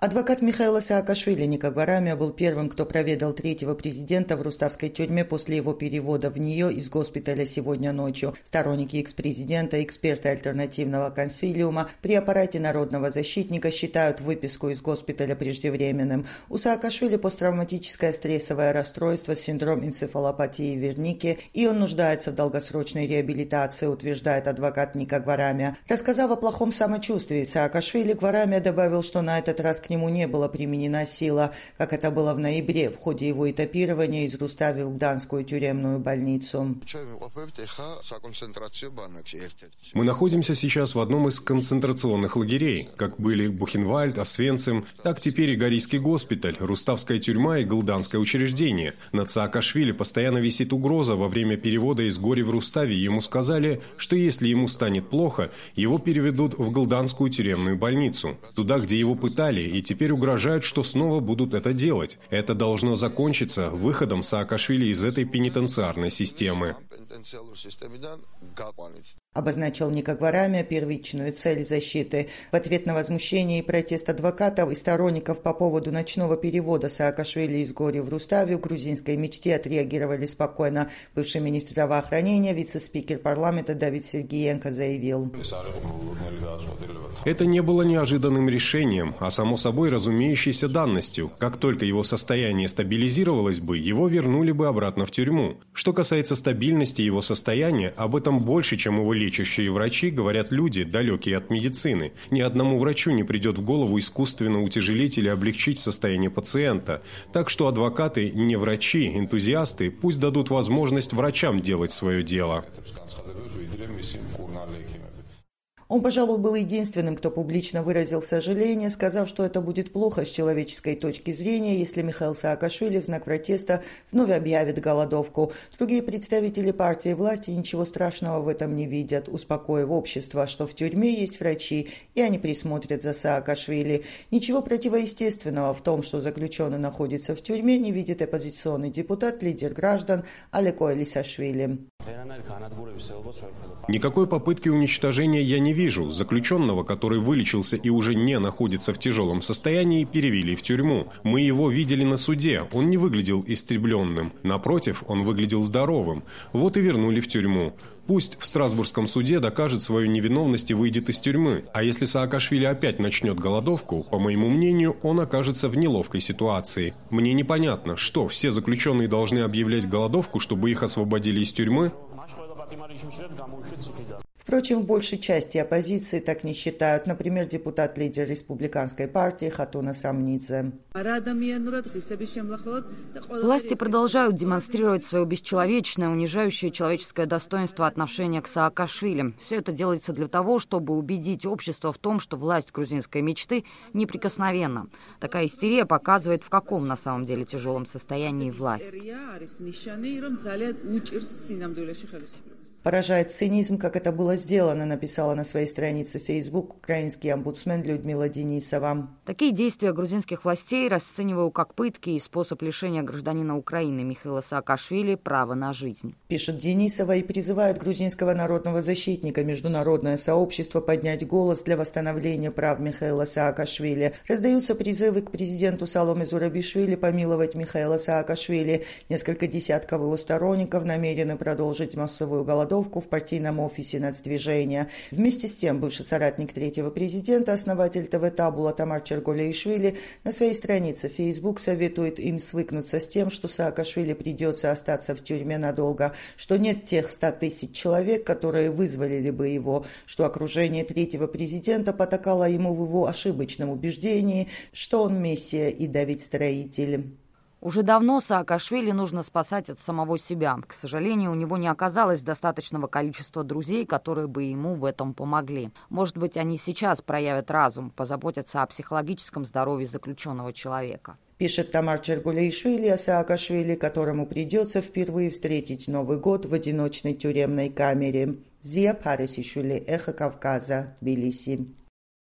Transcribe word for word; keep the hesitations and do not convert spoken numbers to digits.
Адвокат Михаила Саакашвили Ника Гварамия был первым, кто проведал третьего президента в руставской тюрьме после его перевода в нее из госпиталя сегодня ночью. Сторонники экс-президента, эксперты альтернативного консилиума при аппарате народного защитника считают выписку из госпиталя преждевременным. У Саакашвили посттравматическое стрессовое расстройство, синдром энцефалопатии Верники, и он нуждается в долгосрочной реабилитации, утверждает адвокат Ника Гварамия. Рассказав о плохом самочувствии Саакашвили, Гварамия добавил, что на этот раз к нему не была применена сила, как это было в ноябре в ходе его этапирования из Рустави в Гданскую тюремную больницу. Мы находимся сейчас в одном из концентрационных лагерей. Как были Бухенвальд, Освенцим, так теперь и Горийский госпиталь, Руставская тюрьма и Гылданское учреждение. Над Саакашвили постоянно висит угроза. Во время перевода из Гори в Рустави ему сказали, что если ему станет плохо, его переведут в Гылданскую тюремную больницу. Туда, где его пытали, и теперь угрожают, что снова будут это делать. Это должно закончиться выходом Саакашвили из этой пенитенциарной системы. Обозначил Ника Гварамия первичную цель защиты. В ответ на возмущение и протест адвокатов и сторонников по поводу ночного перевода Саакашвили из Гори в Рустави в грузинской мечте отреагировали спокойно. Бывший министр здравоохранения, вице-спикер парламента Давид Сергиенко заявил: это не было неожиданным решением, а само собой разумеющейся данностью. Как только его состояние стабилизировалось бы, его вернули бы обратно в тюрьму. Что касается стабильности его состояния, об этом больше, чем его лечащие врачи, говорят люди, далекие от медицины. Ни одному врачу не придет в голову искусственно утяжелить или облегчить состояние пациента. Так что адвокаты, не врачи, энтузиасты, пусть дадут возможность врачам делать свое дело. Он, пожалуй, был единственным, кто публично выразил сожаление, сказав, что это будет плохо с человеческой точки зрения, если Михаил Саакашвили в знак протеста вновь объявит голодовку. Другие представители партии власти ничего страшного в этом не видят, успокоив общество, что в тюрьме есть врачи, и они присмотрят за Саакашвили. Ничего противоестественного в том, что заключенный находится в тюрьме, не видит оппозиционный депутат, лидер граждан Алеко Элисашвили. Никакой попытки уничтожения я не вижу. Заключенного, который вылечился и уже не находится в тяжелом состоянии, перевели в тюрьму. Мы его видели на суде. Он не выглядел истребленным. Напротив, он выглядел здоровым. Вот и вернули в тюрьму. Пусть в Страсбургском суде докажет свою невиновность и выйдет из тюрьмы. А если Саакашвили опять начнет голодовку, по моему мнению, он окажется в неловкой ситуации. Мне непонятно, что все заключенные должны объявлять голодовку, чтобы их освободили из тюрьмы? Впрочем, в большей части оппозиции так не считают. Например, депутат-лидер республиканской партии Хатуна Самнидзе. Власти продолжают демонстрировать свое бесчеловечное, унижающее человеческое достоинство отношение к Саакашвили. Все это делается для того, чтобы убедить общество в том, что власть грузинской мечты неприкосновенна. Такая истерия показывает, в каком на самом деле тяжелом состоянии власть. Поражает цинизм, как это было сделано, написала на своей странице в Facebook украинский омбудсмен Людмила Денисова. Такие действия грузинских властей расцениваю как пытки и способ лишения гражданина Украины Михаила Саакашвили права на жизнь. Пишет Денисова и призывает грузинского народного защитника международное сообщество поднять голос для восстановления прав Михаила Саакашвили. Раздаются призывы к президенту Саломе Зурабишвили помиловать Михаила Саакашвили. Несколько десятков его сторонников намерены продолжить массовую голодовку в партийном офисе нацдвижения. Вместе с тем, бывший соратник третьего президента, основатель ТВ Табула Тамар Черголеишвили на своей странице в Facebook советует им свыкнуться с тем, что Саакашвили придется остаться в тюрьме надолго, что нет тех ста тысяч человек, которые вызволили бы его, что окружение третьего президента потакало ему в его ошибочном убеждении, что он мессия и Давид-строитель. Уже давно Саакашвили нужно спасать от самого себя. К сожалению, у него не оказалось достаточного количества друзей, которые бы ему в этом помогли. Может быть, они сейчас проявят разум, позаботятся о психологическом здоровье заключенного человека. Пишет Тамар Черголеишвили о Саакашвили, которому придется впервые встретить Новый год в одиночной тюремной камере. Зия Парисишвили, Эхо Кавказа, Тбилиси.